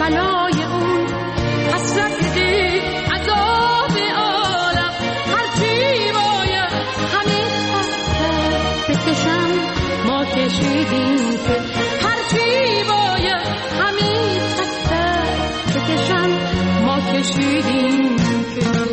بلای اون حسرت دل عذاب عالم هرچی باید همین خسته بکشم ما کشیدیم که هرچی باید همین خسته بکشم ما کشیدیم که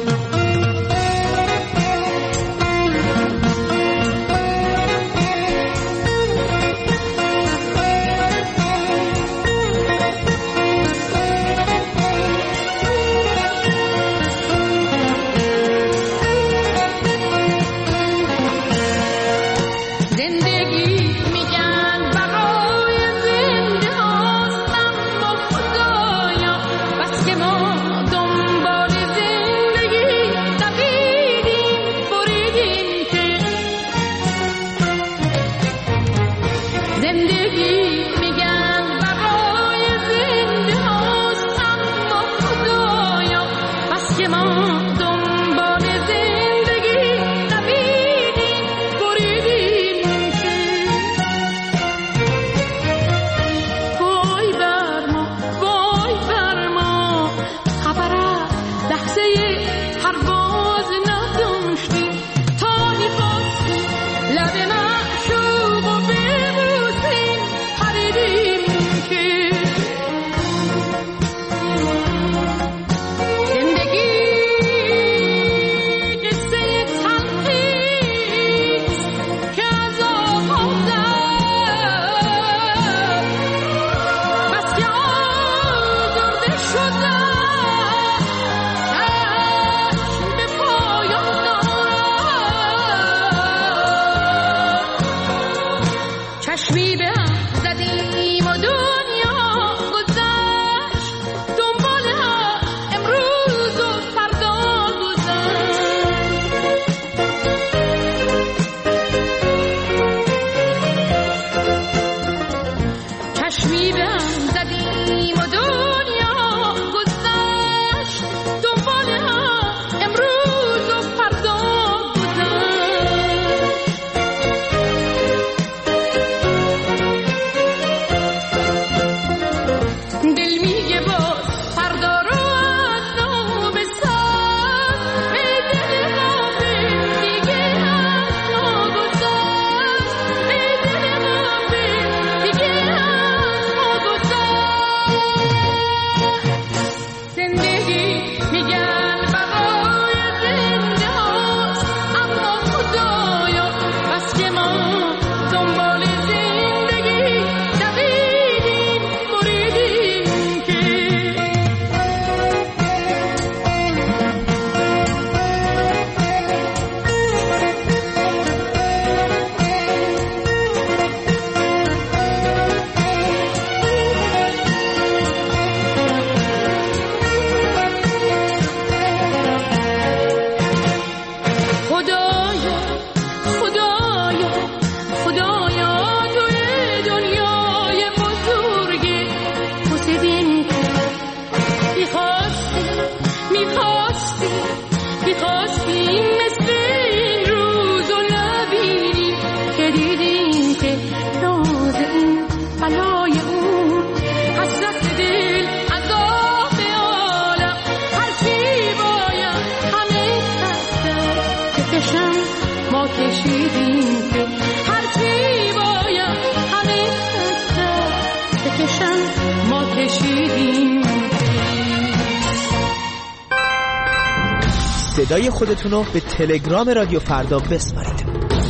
صدای خودتونو به تلگرام رادیو فردا بسپارید.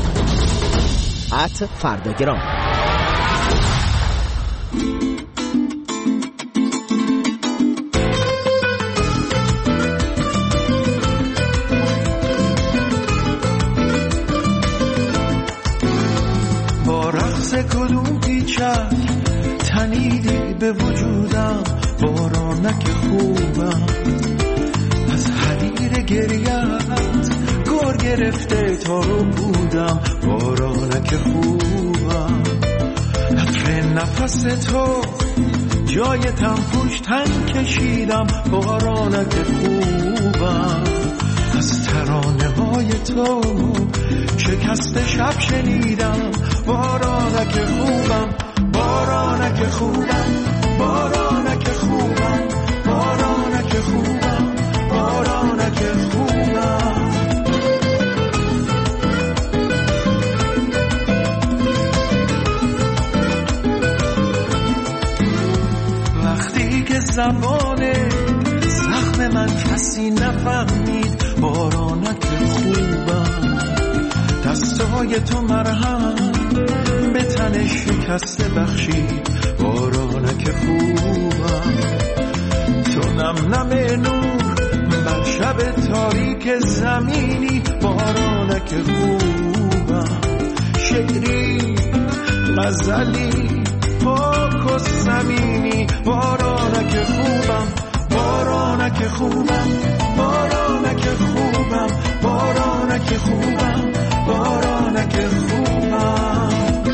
@فرداگرام. با رقص کدوم پیچک تنیدی به وجودم، بارانک خوبم از حریر گریت گور گرفته تا رو بودم، بارانک خوبم عطر نفس تو جای تنفوش تن کشیدم، بارانک خوبم از ترانه های تو شکست شب شنیدم، بارانک خوبم، بارانک خوبم، بارانک خوبم، بارانک خوبم، بارانک خوبم. وقتی که زبانه زخم من کسی نفهمید، بارانک خوبم. دستای تو مرهم به تن شکسته بخشید، بارانک خوبم. تو نم نم نور بر شب تاریک زمینی، بارانک خوبم. شعری غزلی پاک و زمینی، بارانک خوبم، بارانک خوبم، بارانک خوبم، بارانک خوبم، بارانک خوبم.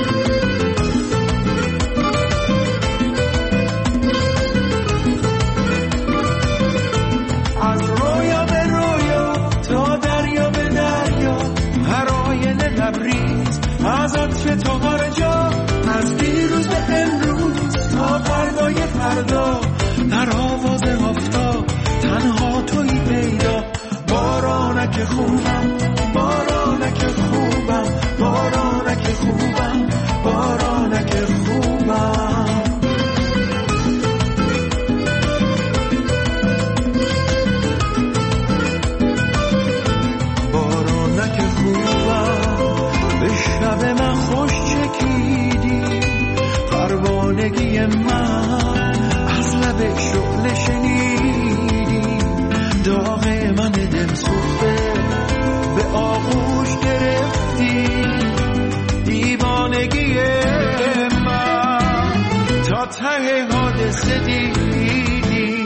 از رویا به رویا تا دریا به دریا، هر آینه لبریز از عطر تو هر جا. از دیروز به امروز تا فردای فردا، در آواز آفتاب تنها تویی پیدا. بارانک خوبم، بارانک خوبم، بارانک خوبم، بارانک خوبم. بارانک خوبم، به شب من خوش چکیدی، پروانگی من از لب شعله شنیدی. داغ من دل سوخته به آغوش گرفتی، دیوانگی من تا ته حادثه دیدی.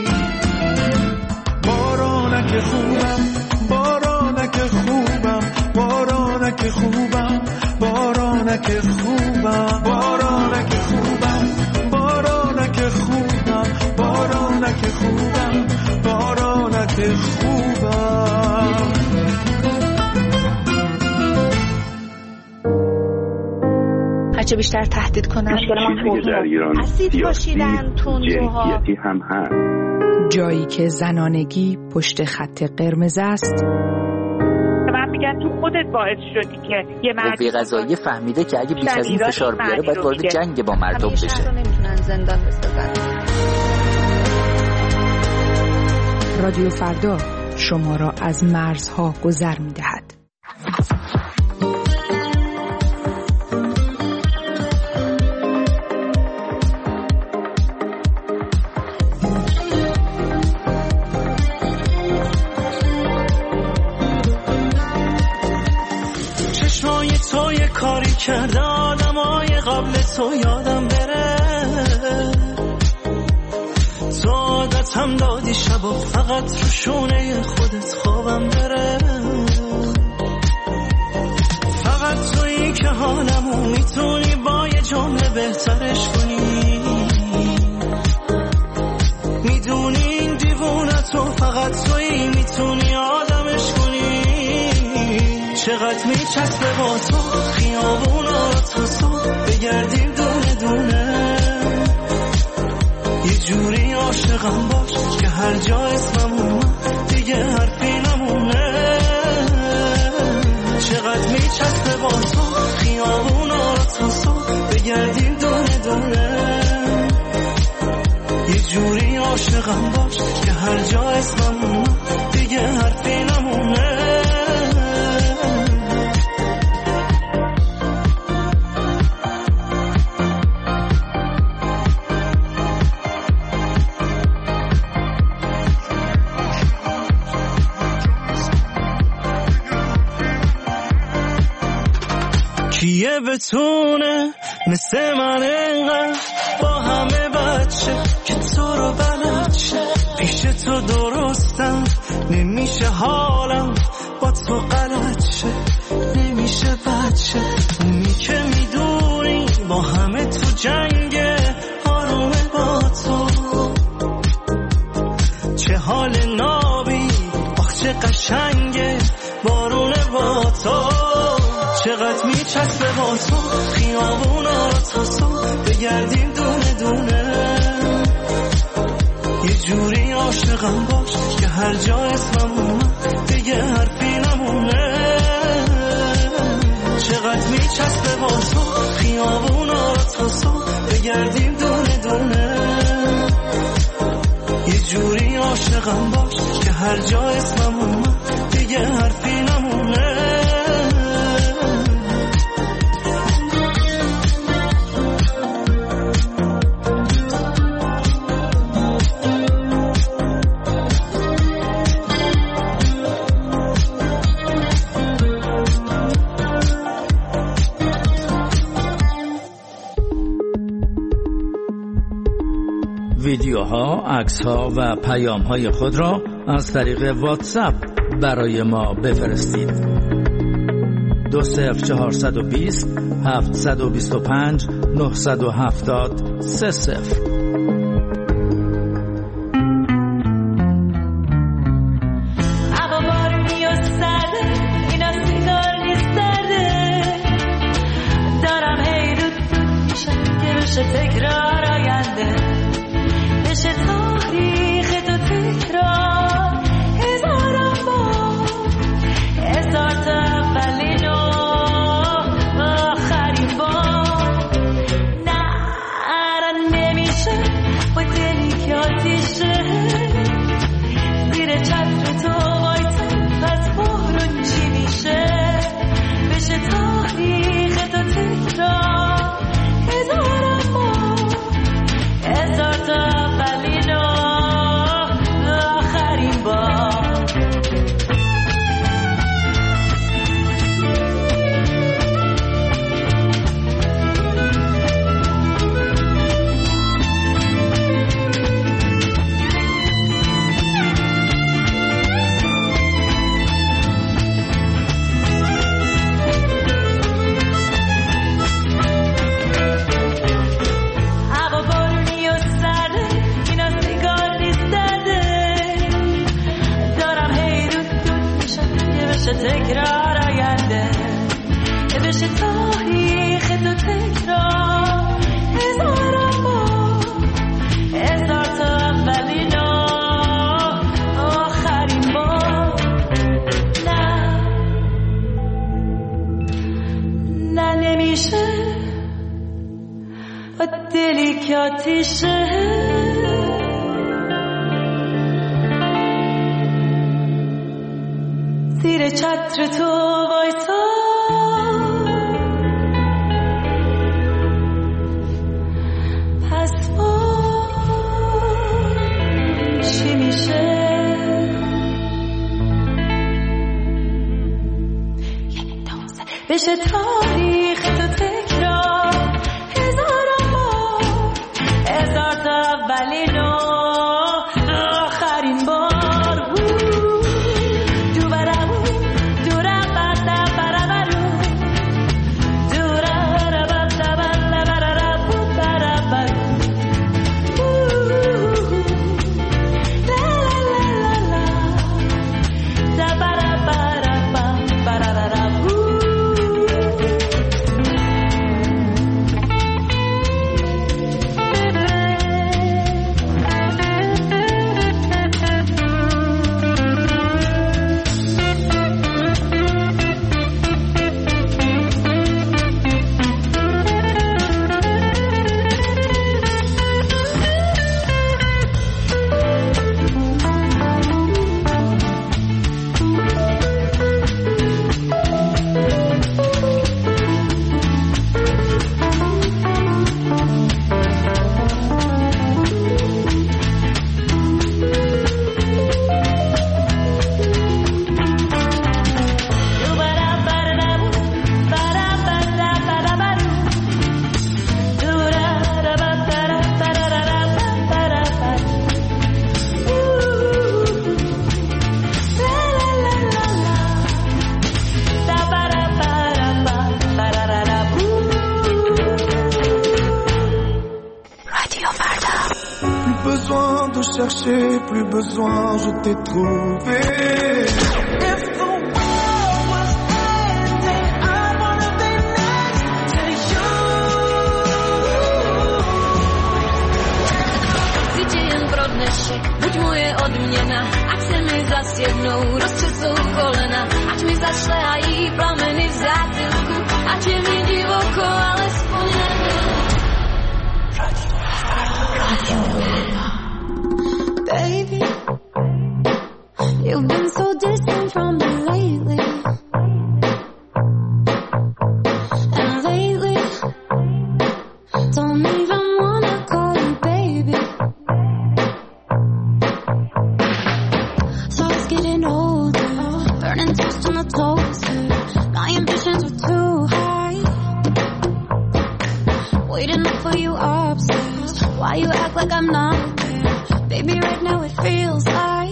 بارانک خوبم، بارانک خوبم، بارانک خوبم، بارانک خوبم، بارانک خوبم، بارانک خوبم، بارانک خوبم، بارانک خوبم. هرچه بیشتر تهدید کنن در ایران اسید پاشیدن تندروها هم هست. جایی که زنانگی پشت خط قرمز است. من میگن تو خودت باعث شدی که یه مرد قوه قضاییه فهمیده که اگه بیش از این فشار بیاره باید وارد جنگ با مردم بشه. نمیتونن زندان بسازن. رادیو فردا شما را از مرزها گذر می‌دهد. چشمای تو یه کاری کرده آدمای قبل تو یادم بره. تو عادتم دادی شبا فقط رو شونه خودت خوابم بره. فقط تویی که حالمو میتونی با یه جمله بهترش کنی. میدونی این دیوونه تو فقط تویی میتونی آدمش کنی. چقدر میچسبه با تو خیابونا رو تا صبح بگردیم دونه دونه. یه جوری عاشقم باش که هر جا اسمم اومد دیگه حرفی نمونه. چقدر میچسبه با تو خیابونا رو تا صبح بگردیم دونه دونه. یه جوری عاشقم باش که هر جا اسمم اومد دیگه حرفی نمونه. کیه بتونه مثل من اینقدر با همه بچه که تو رو بلد شه. پیش تو درستم نمیشه حالم با تو غلط شه. نمیشه بچه اونی که میدونی با همه تو جنگه آرومه با تو. چه حال نابی آخ چه قشنگه بارونه با تو. چقدر میچسبه با تو خیابونا رو تا صبح بگردیم دونه دونه. یه جوری عاشقم باش که هر جا اسمم اومد دیگه حرفی نمونه. چقدر میچسبه با تو خیابونا رو تا صبح بگردیم دونه دونه. یه جوری عاشقم باش که هر جا اسمم اومد دیگه حرفی نمونه. ویدیوها، عکس‌ها و پیام‌های خود را از طریق واتساپ برای ما بفرستید. 20420 725 970 30. زیر چتر تو وایسا پس ما چی میشه؟ بشه تاریخ تو تکرار هزار بار، هزار تا اولین و آخرین بار. Plus besoin, je t'ai trouvé. If the world was ending, I wanna be next to you. Widziałem brodne szyk, ať moje odměna, ať se mi zas jednou roztřesou kolena, ať mi zašlehají plameny v zátilku, ať je mi divoko, alespoň Baby, you've been so distant from me lately. And lately, don't even wanna call you baby. Thoughts getting older, burning toast on the toaster. My ambitions were too high. Waiting up for you upstairs. Why you act like I'm not there? Baby, right now it feels like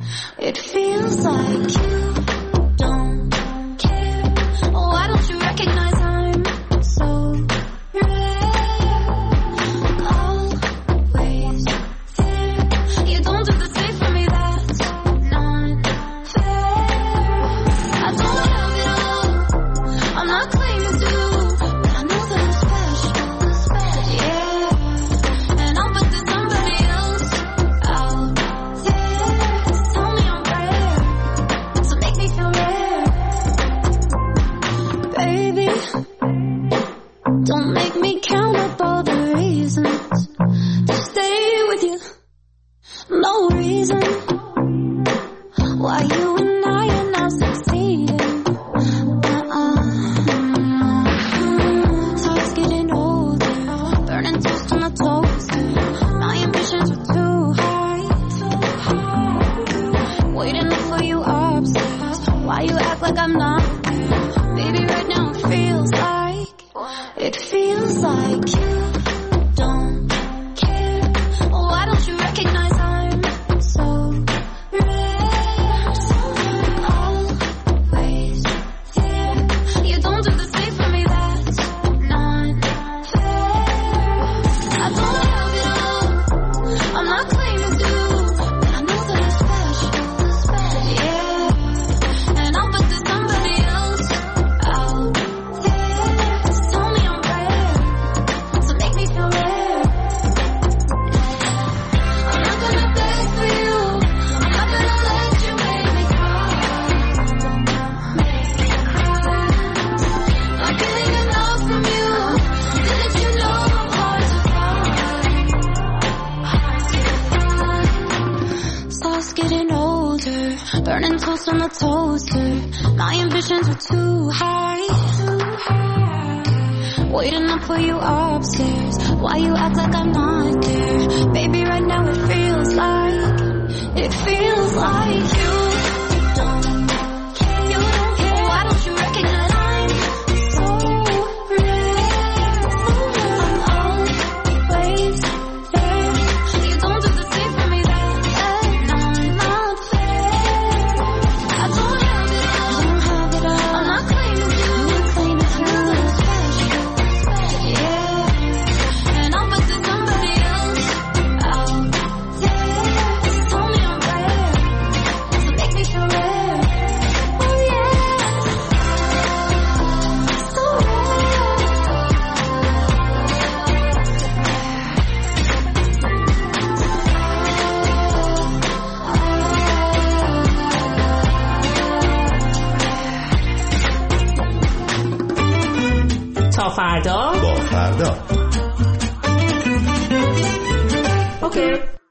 you don't care. Why don't you recognize I'm so rare? Always there. You don't do the same for me, that's not fair. I don't have it all, I'm not claiming to, but I know that I'm special. Yeah, and I'll bet there's somebody else out there. Tell me I'm rare, so make me feel rare. Baby, don't make me count up all the reasons to stay with you. No reason why you and I are not succeeding. Thoughts getting older, burning toast on the toaster. My ambitions were too high. Waiting up for you upstairs. Why you act like I'm not there? Baby, right now it feels like you don't care. Why don't you recognize I'm so rare? Always there. You don't do the same for me, that's not fair. I don't have it all, I'm not claiming to, but I know that I'm special. Yeah, and I'll bet there's somebody else out there. Tell me I'm rare, so make me feel rare. I'm not gonna beg for you, I'm not gonna let you make me cry. Not getting enough from you, didn't you know I'm hard to find? Thoughts getting older, burning toast on the toaster. My ambitions were too high. Waiting up for you upstairs. Why you act like I'm not there? Baby, right now it feels like you don't care. You don't care. Why don't you recognize I'm so rare? I'm always there. You don't do the same for me, that's not fair. I don't have it all, I'm not claiming to, I'm special. Yeah, and I'll bet there's somebody else out there. Tell me I'm rare, so make me feel rare. Oh yeah, so تا فردا با فردا. اوکی.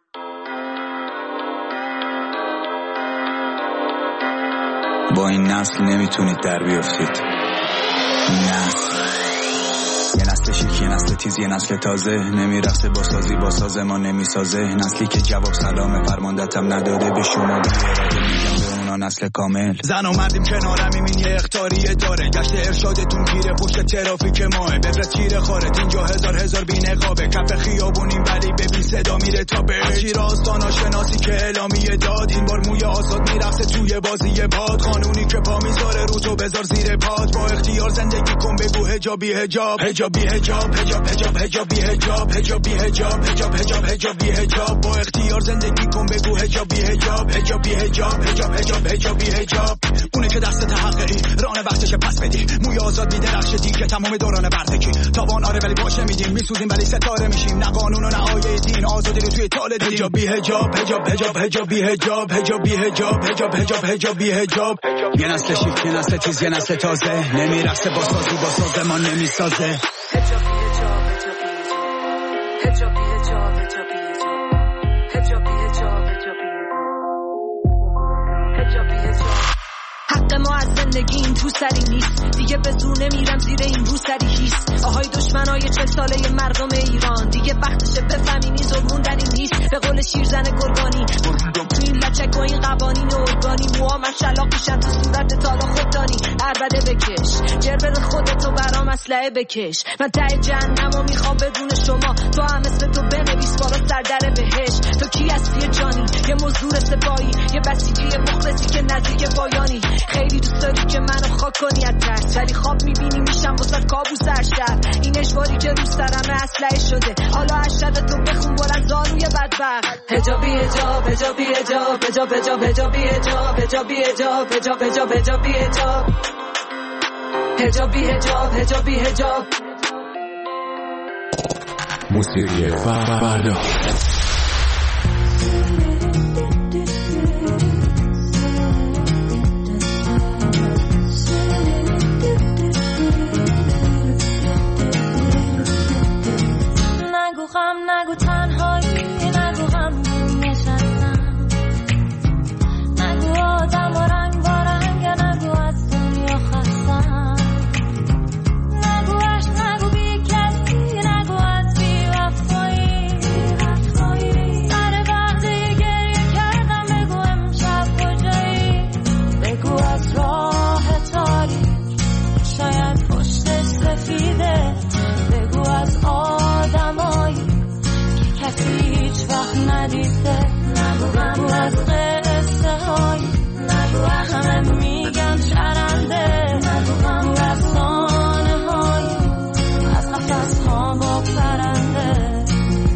با این نسل نمیتونید در بیافتید. نسل یه نسل شیک، یه نسل تیز، یه نسل تازه، نمیرقصه با سازی، با ساز ما نمیسازه. نسلی که جواب سلام فرماندتم نداده به شما، بیاراده میگم به اونا نسل کامل. زن و مردیم کنارم، این یه اختاریه داره. گشت ارشادتون گیره پشت ترافیک ماه، بفرست چیره خارت اینجا هزار بی نقابه. کف خیابونیم ولی ببین صدا میره تا به چی راستانا شناسی که اعلامیه داد. این بار موی آزاد میرقصه توی بازی باد، قانونی که پا میذاره رو تو بذار زیر پات. با اختیار زندگی کن، بگو حجابی حجاب، حجابی حجاب، حجاب حجاب، حجابی حجاب، حجابی حجاب، حجاب حجاب، حجابی حجاب. با اختیار زندگی کن، بگو حجابی حجاب، حجابی حجاب، حجاب حجاب، حجابی حجاب. اونه که دست حقی آن وقتشه پس بدی موی آزاد میدرخشه دیگه تمام دوران بردگی تابان آره ولی باشه میدیم میسوزیم ولی ستاره میشیم نه قانون و نه آیه دین آزادی رو توی تال دیدیم حجاب بی حجاب حجاب حجاب حجاب بی حجاب حجاب بی حجاب حجاب حجاب حجاب بی حجاب یه نسل شیک یه نسل تیز یه نسل تازه نمیرقصه با سازی با سازمان نمیسازه حجاب بی حجاب حجاب بی حجاب حجاب بی حجاب حجاب بی حجاب حجاب بی حجاب حق ما از زندگی این تو سری نیست دیگه به زور نمیرم زیر این رو سری هیست آهای دشمنای 40 ساله مردم ایران دیگه وقتشه بفهمین این ظلمون در این نیست به قول شیرزن گرگانی تو این لچک و این قوانین ارگانی موها من شلاق میشن تو صورت تالا خوددانی عربده بکش جر بده خودتو برام اسلحه بکش من ته جهنم و میخوام بدون شما تو هم اسم تو بنویس بالا سر در بهش تو کی هستی جانی یه مزدور سپاهی یه بسیجی مخلصی که نزدیک پایانی خیلی دوست داری که منو خاک کنی از ترس ولی خواب میبینی میشم واسه کابوس هر شب این اجباری که روز سرمه اسلحه شده حالا اشتد تو بخون بلند زانوی بدبخت حجابی حجاب حجابی حجاب حجاب حجاب حجابی حجاب حجابی حجاب حجاب حجاب حجابی حجاب حجابی حجاب حجابی حجاب موسیقی فردا نگو تنهایی نگو غمگین نشستم نگو آدم و رنگ با رنگ نگو از دنیا خستم نگو عشق نگو بی کسی نگو از بی وفایی سر وقتی گریه کردم بگو امشب کجایی بگو از راه تاریک شاید پشتش سفیده بگو از آدمایی کسی هیچ وقت ندیده نگو از قصه های نگو همه میگن شرنده نگو رسانه های از قفص ها با پرنده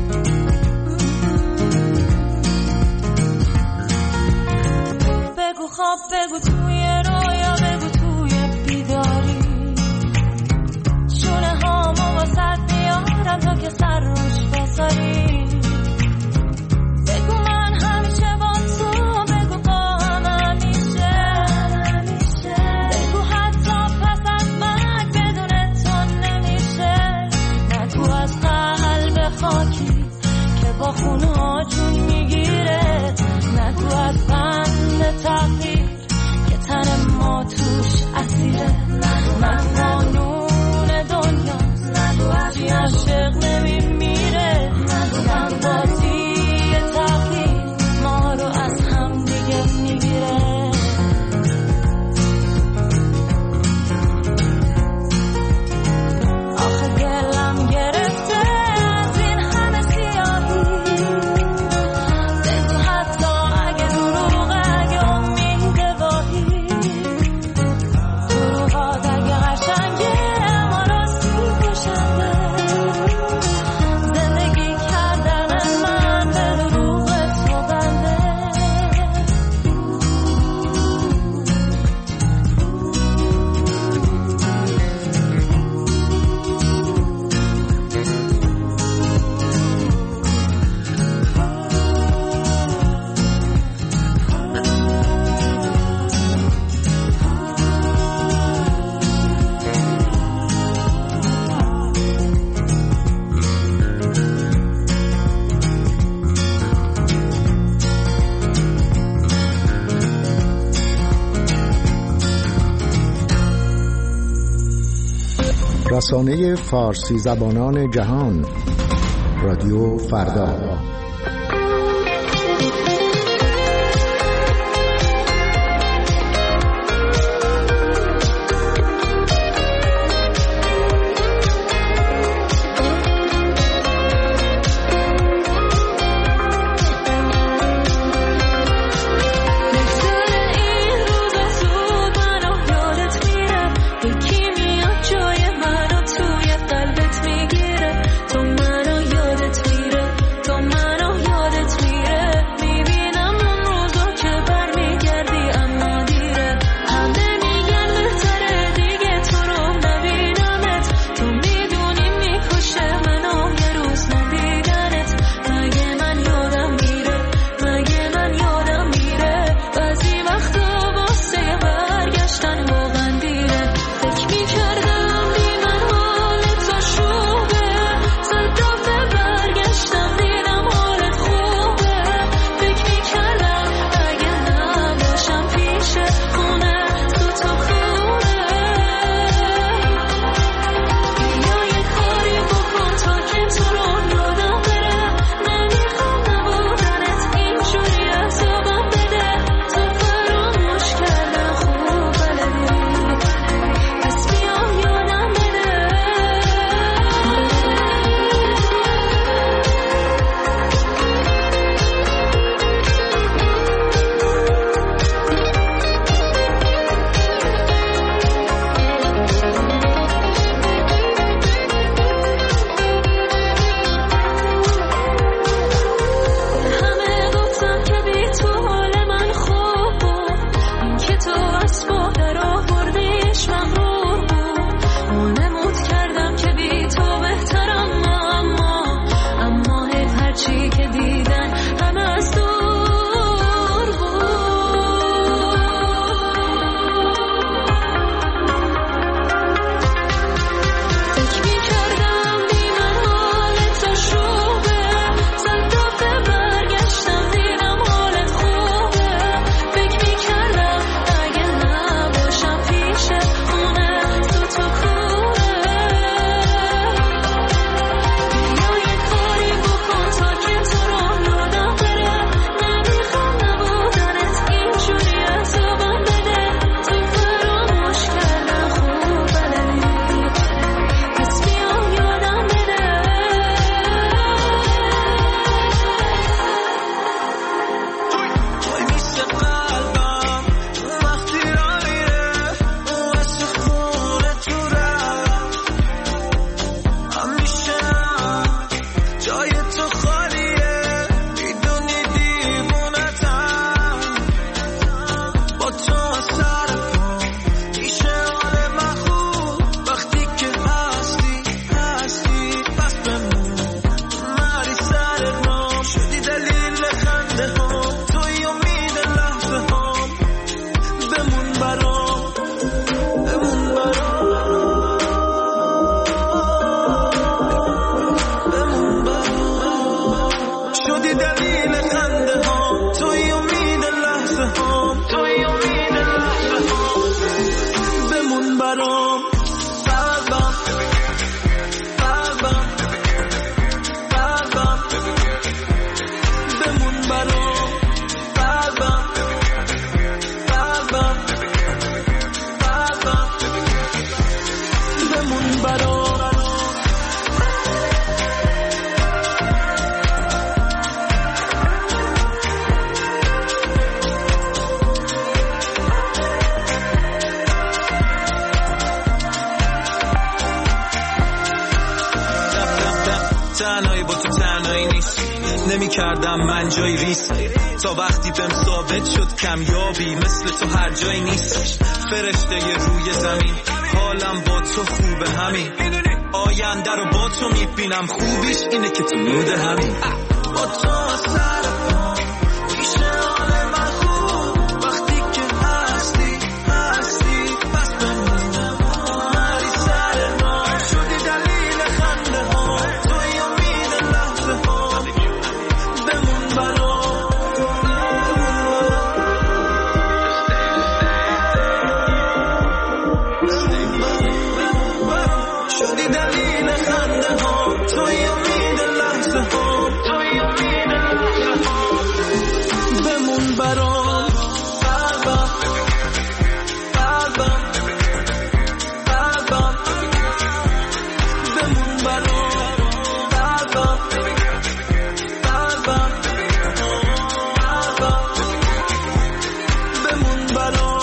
بگو خواب بگو توی رویا بگو توی بیداری شونه هامو واسد میارم تا که سر روش بذاری با خونها جون میگیره نگو از بند تغییر که تن ما توش اسیره نگو قانون دنیا نگو هرچی عاشق نمیمیره نگو بازی تغییر ما رو از هم دیگه میگیره آخه گلم گرفته رسانه فارسی زبانان جهان رادیو فردا تو منو نمی کردم من جای ریسک تا وقتی بهم ثابت شد کمیابی مثل تو هر جایی نیست. فرشته روی زمین حالم با تو خوبه همین آینده رو با تو میبینم خوبیش اینه که تو نود همین با تو سر پیش حال من خوب وقتی که هستی پس بمونم مری سر ما شدی دلیل خنده ها توی امید لحظه ها بمون برام شدی دلیل خنده ها توی امید لحظه ها بمون برام قلبم بمون برام قلبم بمون برام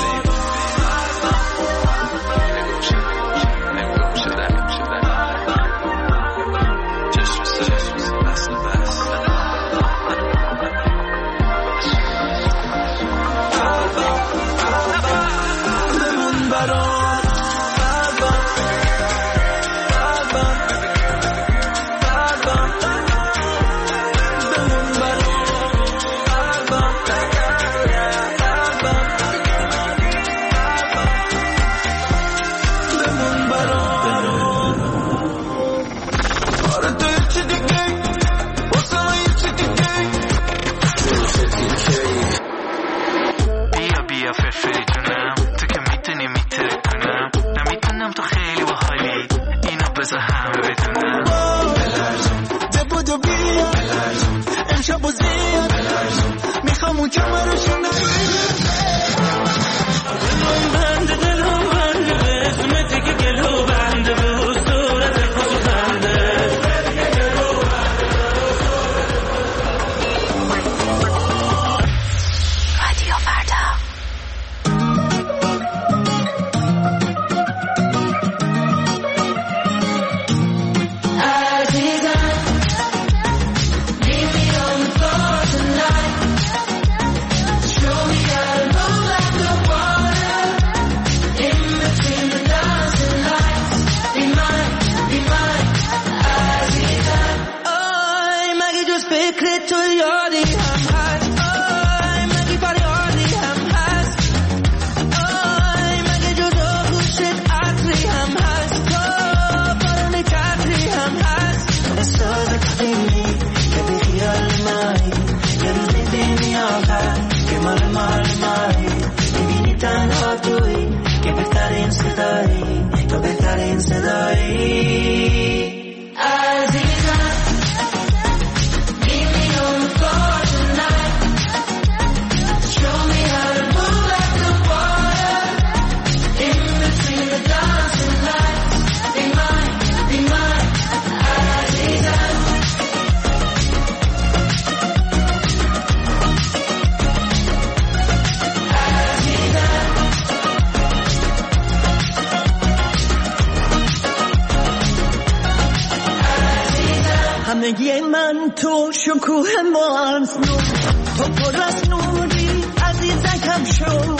همگی من تو شکوه مانس نور تو پر از نوری عزیزکم شو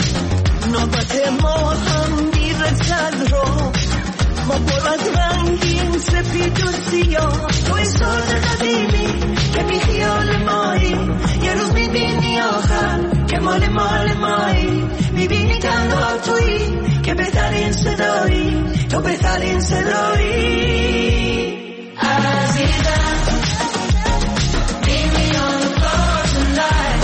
نوبت ما هم میرسد رو ما پر از رنگیم سپید و سیاه توی ساز قدیمی که بی خیال مایی یه روز میبینی آخر که مال مایی میبینی تنها تویی که بهترین صدایی تو بهترین صدایی عزیزم meet me on the floor tonight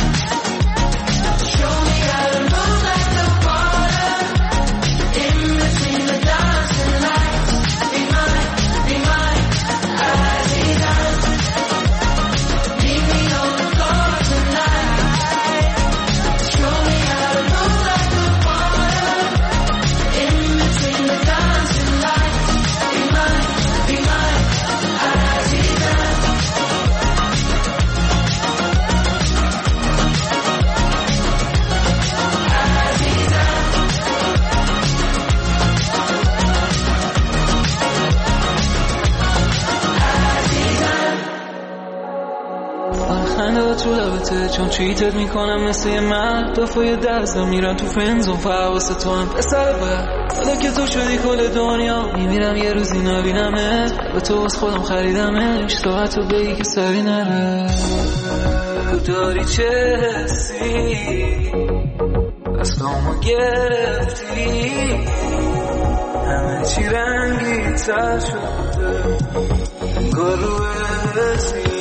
show me how to move like the water in between the dancing lights be mine عزیزم meet me on the floor tonight show me how to move like the water in between the dancing lights be mine عزیزم چون چیتت میکنم مثل یه مرد دفعه دستم میرن تو فنزون فحواسه تو هم پسر بر حالا که تو شدی کل دنیا میمیرم یه روزی نبینمه به تو از خودم خریدمش ساعت رو بگی که سری نره داری چه حسی دستامو گرفتی همه چی رنگی تر شده انگار رو حسی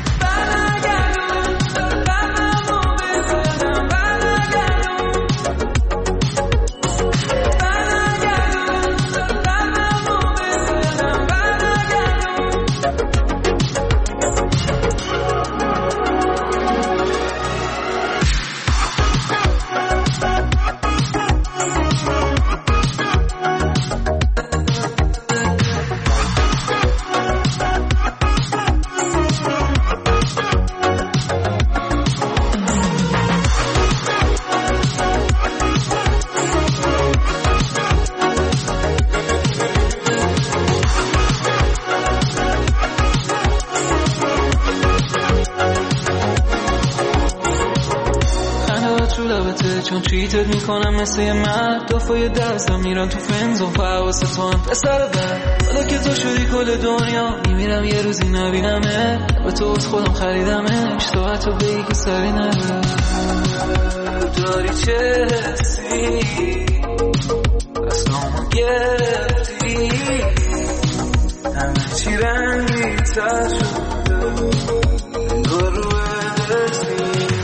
چون چیتت میکنم مثل یه مرد دفعه دستم میرن تو فنزون فحواسه تو هم پسر بر حالا که تو شدی کل دنیا میمیرم یه روزی نبینمه به تو از خودم خریدمش ساعت رو بگی که سری نره داری چه حسی دستامو گرفتی همه چی رنگی تر شده انگار رو حسی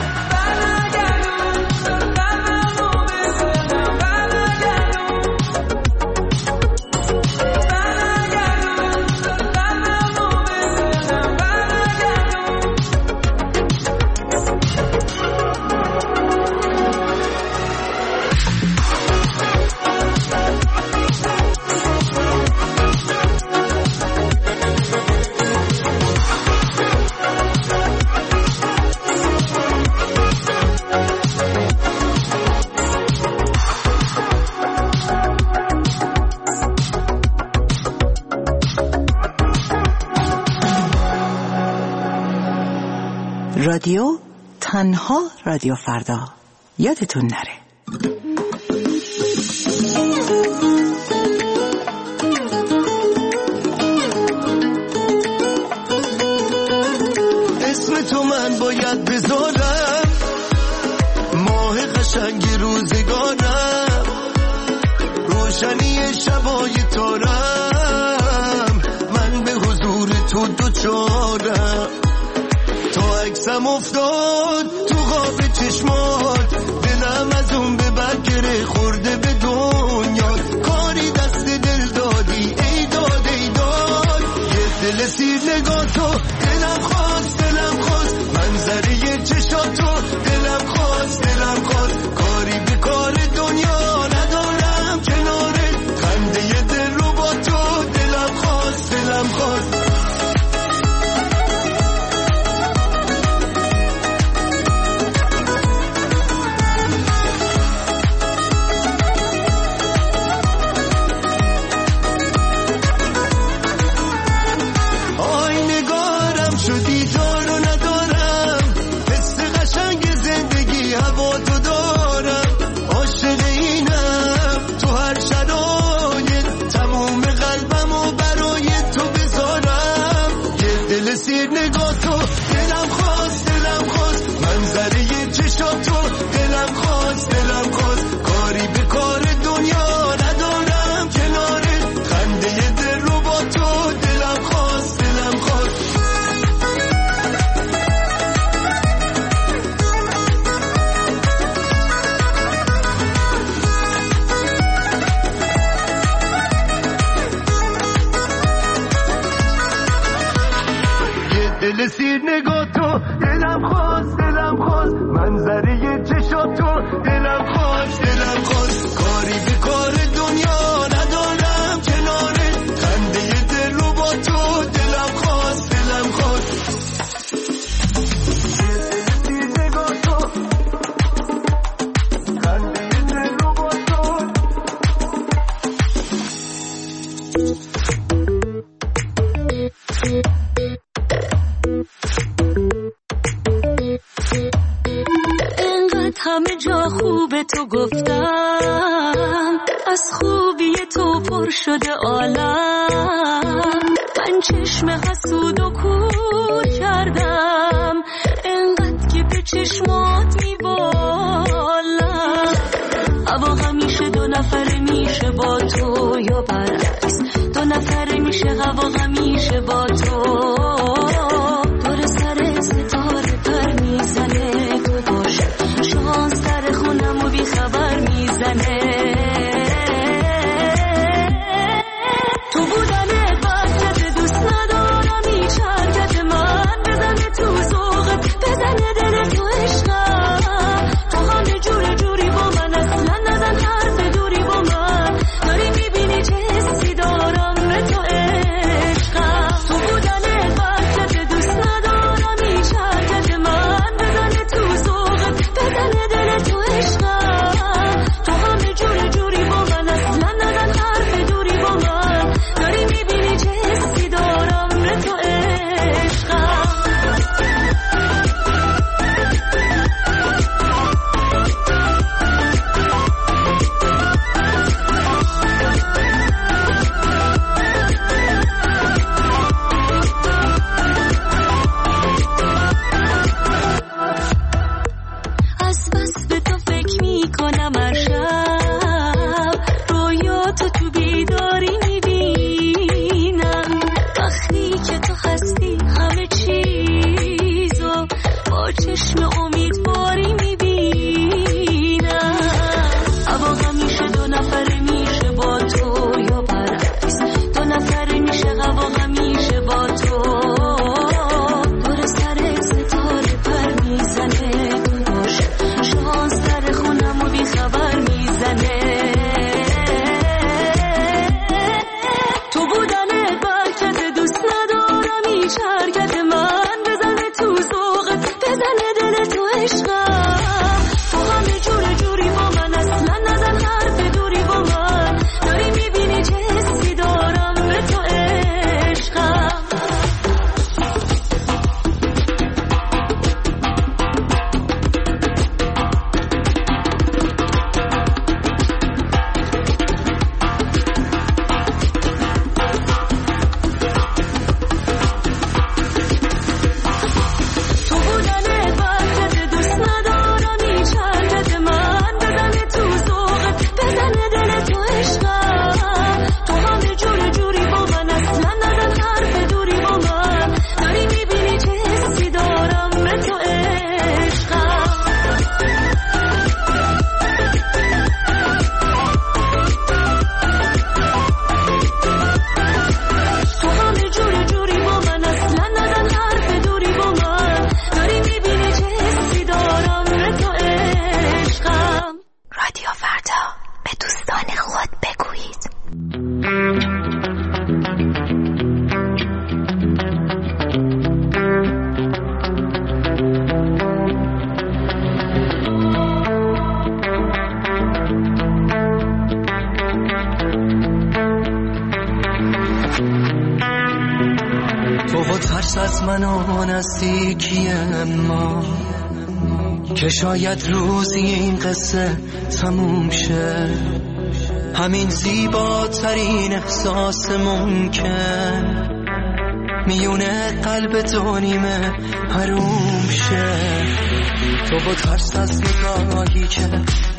رادیو تنها رادیو فردا یادتون نره. اسم تو من باید بذارم ماه قشنگ روزگارم روشنی شبای تارم من به حضور تو دوچارم عکسم افتاد تو خواب چشمات دلم از اون به برگره خورده به دنیا کاری دست دل دادی ای داد ای داد یه دل سیر نگاه تو دلم خواست منظره چشاتو دلم خواست کاری به کار دنیا ندارم کنارت خنده دل رو با تو دلم خواست دل سیر نگاه تو دلم خواست منظره چشاتو دلم خواست کاری به کار دنیا ندارم کنارت خنده دل رو با تو دلم خواست دل سیر نگاه تو خنده دل رو با تو رو به تو گفتم، از خوبی تو پر شده عالم. من چشم حسود و کور کردم، انقدر که به چشمات میبالم. هوا همیشه دو نفره میشه با تو یا برعکس، دو نفره میشه هوا همیشه با تو. دور سر ستاره پر میزنه، تو باش شانس در خونم و بی خبر میزنه. تو بودن وقتت دوست ندارم، هیچ حرکت من بزنه تو ذوقت، بزنه دل تو عشقم. تو همه جوری با من، اصلا نزن حرف دوری با من. داری میبینی چه حسی دارم به تو عشقم. تو بودن وقتت دوست ندارم، هیچ حرکت من بزنه تو ذوقت، بزنه دل تو عشقم. تو همه جوری با من، اصلا نزن حرف دوری با من. داری میبینی چه حسی دارم به تو عشقم. از بس به تو فکر میکنم هر شب، رویاتو تو بیداری میبینم. وقتی که تو هستی همه چیزو با چشم امیدواری میبینم. هوا همیشه دو نفره میشه با تو یا برعکس، دو نفره میشه هوا همیشه با تو. دور سر ستاره پر میزنه، تو باش شانس در خونم و بی خبر میزنه. تو بودن برکت دوست ندارم، هیچ حرکت من بزنه تو ذوقت، بزنه دل تو عشقم. تو همه جوری با من، اصلا نزن حرف دوری با من. داری میبینی چه حسی دارم به تو عشقم. تو بودن وقتت دوست ندارم، هیچ حرکت من بزنه تو ذوقت، بزنه دل تو عشقم. تو همه جوری با من، اصلا نزن حرف دوری با من. داری میبینی چه حسی دارم به تو عشقم. تو همه جوری با من، اصلا نزن حرف دوری با من. داری میبینی چه حسی دارم به تو عشقم. رادیو فردا، به دوستان خود بگویید. تو و ترس از من و نزدیکی ما، که شاید روزی این قصه تموم شه. همین زیباترین احساس ممکن میونه قلب دو نیمه حروم شه. تو با ترس از نگاهی که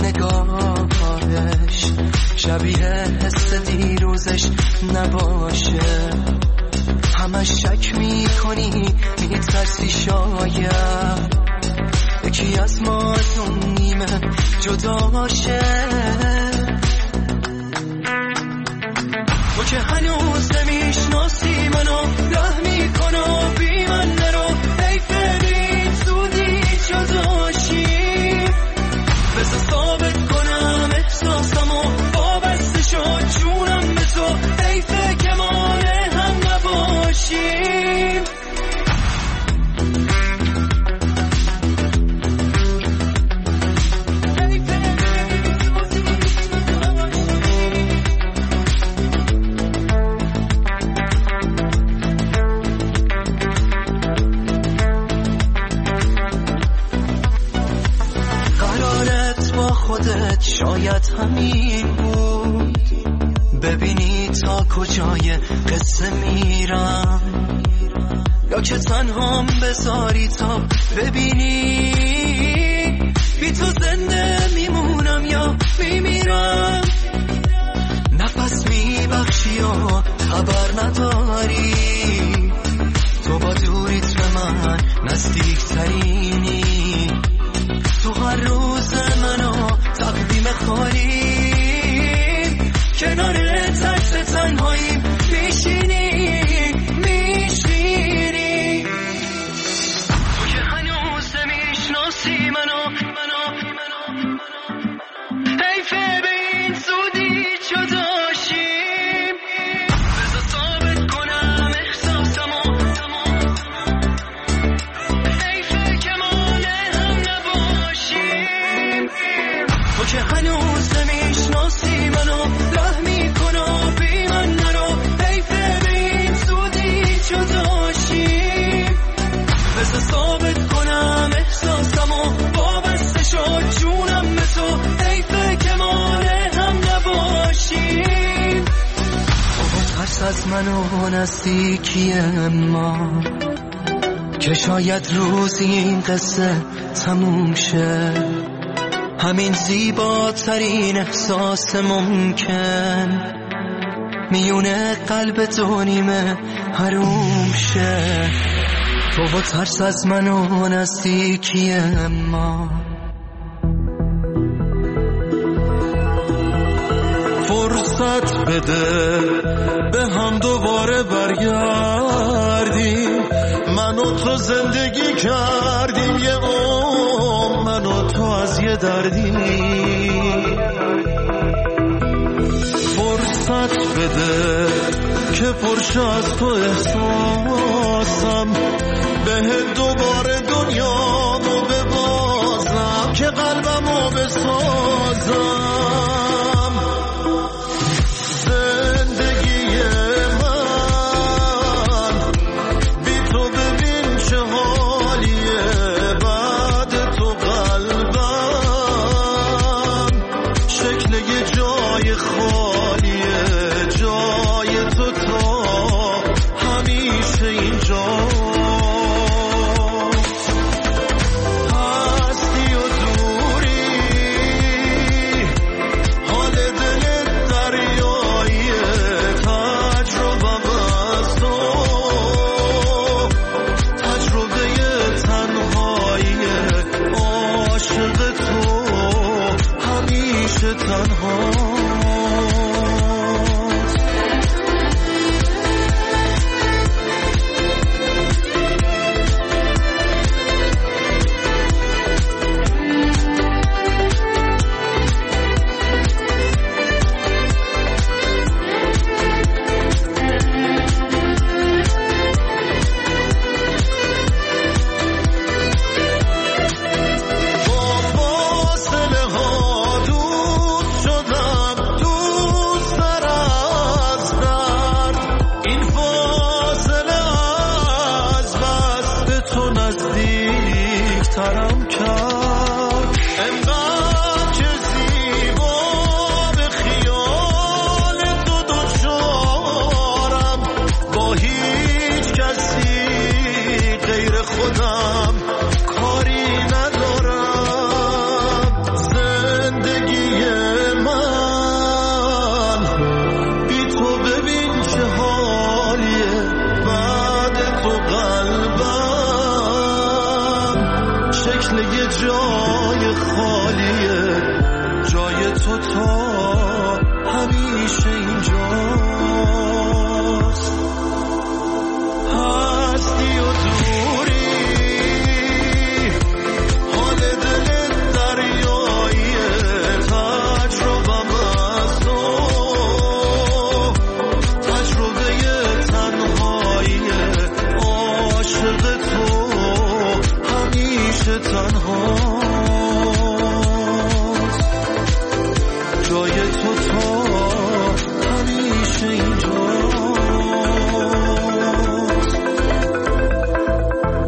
نگاهش شبیه حس دیروزش نباشه. همش شک میکنی، میترسی شاید یکی از ما از اون نیمه جدا شه. تو که هنوز نمیشناسی منو، ره میکنو بی من نرو. حیف بریم زودی جداشیم، بذار ثابت کنم احساسمو، وابسته شد جونم به تو. حیفه که مانع هم نباشیم. خودت شاید همین بود. ببینی تا کجای قصه میرم، یا که تنهام بذاری تا ببینی بی تو زنده میمونم یا میمیرم. نفس میبخشی و خبر نداری، تو با دوریت به من نزدیک ترینی. تو هر روز منو تقدیم خالیم، کنار ترس تنهاییم میشینی. تو که هنوز نمیشناسی منو، حیفه به این زودی جداشیم. بذار ثابت کنم احساسمو، حیفه که مانع هم نباشیم. تو که هنوز نمیشناسی منو، ره میکنو بی من نرو. حیفه به این زودی جداشیم. بذار ثابت کنم احساسمو، وابسته شد جونم به تو. حیفه که مانع هم نباشیم. تو ترس از من و نزدیکی ما، که شاید روزی این قصه تموم شه. همین زیباترین احساس ممکن میونه قلب دو نیمه حروم شه. تو با ترس از من و نزدیکی ما. فرصت بده به هم دوباره برگردیم، من و تو زندگی کردیم یه عمر، من و تو از یه دردی. فرصت بده که پرشه از تو احساسم، به دوباره دنیامو ببازم، که قلبمو بسازم. زندگی من بی تو ببین چه حالیه، بعد تو قلبم شکل یه جای خالیه. جای تو تا همیشه اینجا.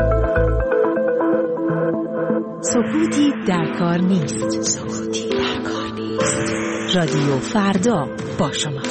سکوتی در کار نیست. سکوتی در کار رادیو فردا با شما.